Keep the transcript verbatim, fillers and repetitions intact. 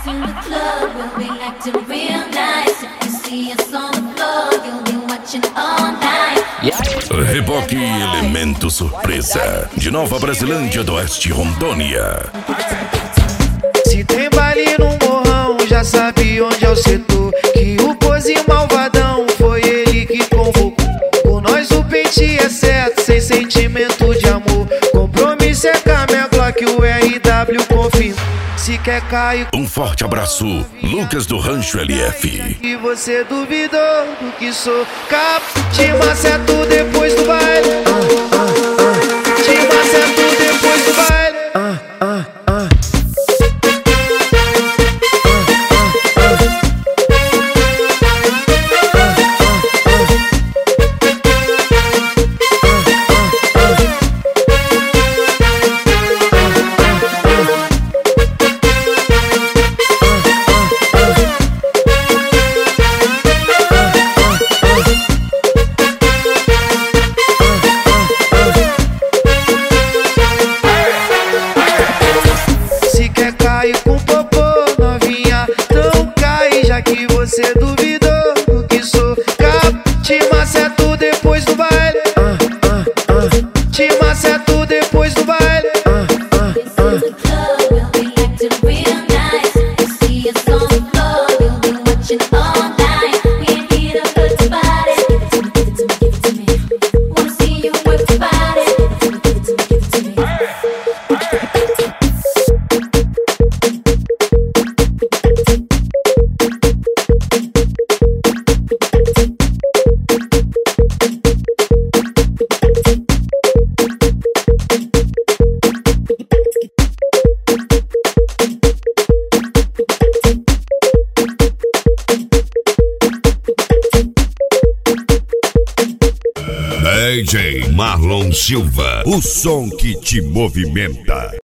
in the club where we acting real nice. If you see us on the floor, you'll be watching all night. Reboque Elemento Surpresa, de Nova Brasilândia do Oeste, Rondônia. Se tem baile no morrão, já sabe onde é o setor. Que o Pose malvadão foi ele que convocou. Com nós o pente é certo, sem sentimento de amor. Compromisso é com a minha Glock, o R W confirma. Se quer cair, Um forte abraço, Lucas do Rancho L F. e você duvidou do que sou. Cap, te maceto depois do baile. Ah, ah, ah. Te maceto depois do baile. Ah, ah, ah. Se quer cair com popô, novinha, então cai, já que você duvidou do que sou. Cap, te maceto depois do baile. Ah, ah, ah. Te maceto depois do baile. Ah, ah, This is the club where we acting real nice. If you see us on the floor, you'll be watching all night. We ain't here to hurt your body. Give it to me, give it to me, give it to me. Wanna see you work your body. Give it to me, give it to me, give it to me. D J Marlon Silva, o som que te movimenta.